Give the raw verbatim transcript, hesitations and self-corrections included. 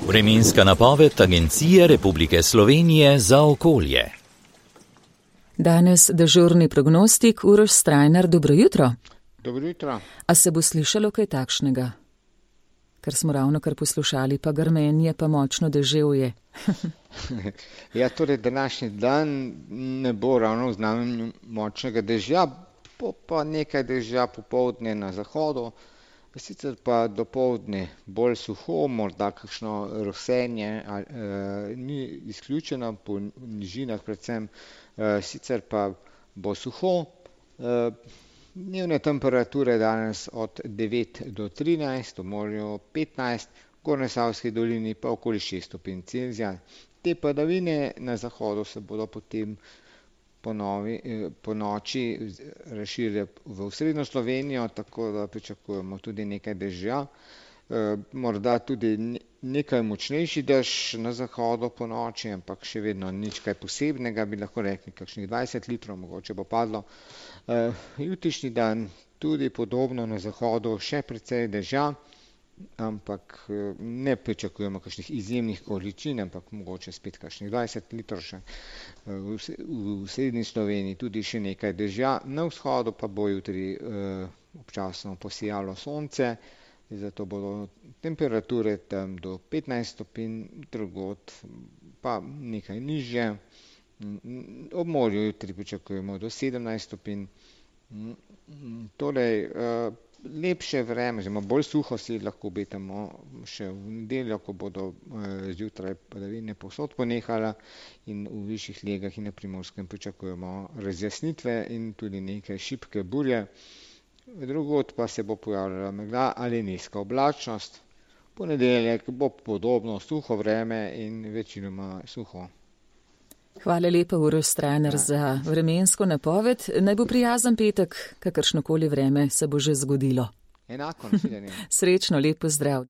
Vremenska napoved Agencije Republike Slovenije za okolje. Danes dežurni prognostik Uroš Strajnar, dobro jutro. Dobro jutro. A se bo slišalo kaj takšnega? Ker smo ravno kar poslušali, pa grmenje, pa močno deževje. Ja, torej današnji dan ne bo ravno v znamenju močnega dežja, bo pa nekaj dežja popoldne na zahodu, sicer pa dopoldne bolj suho, morda kakšno rosenje, ali, e, ni izključeno po nižinah predvsem, e, sicer pa bo suho. E, Dnevne temperature danes od devet do trinajst, v morju petnajst, v Gornjesavski dolini pa okoli šest stopinj Celzija. Te padavine na zahodu se bodo potem po, novi, po noči razširile v osrednjo Slovenijo, tako da pričakujemo tudi nekaj dežja. E, morda tudi nekaj močnejši dež na zahodu po noči, ampak še vedno nič kaj posebnega, bi lahko rekli, kakšnih dvajset litrov mogoče bo padlo. Uh, jutrišnji dan tudi podobno na zahodu, še precej dežja, ampak uh, ne pričakujemo kakšnih izjemnih količin, ampak mogoče spet kakšnih dvajset litrov še. Uh, v, v srednji Sloveniji tudi še nekaj dežja, na vzhodu pa bo jutri uh, občasno posijalo sonce, zato bodo temperature tam do petnajst stopinj, drugod pa nekaj nižje. Ob morju jutri pričakujemo do sedemnajst stopinj. Torej, lepše vreme, oziroma bolj suho si lahko obetamo še v nedeljo, ko bodo zjutraj padavine povsod ponehale in v višjih legah in na Primorskem pričakujemo razjasnitve in tudi nekaj šibke burje. Drugod pa se bo pojavljala megla ali nizka oblačnost. Ponedeljek bo podobno suho vreme in večinoma suho. Hvala lepa, Uroš Strajnar, za vremensko napoved. Naj bo prijazen petek, kakršnokoli vreme se bo že zgodilo. Enako, nasvidenje. Srečno, lep pozdrav.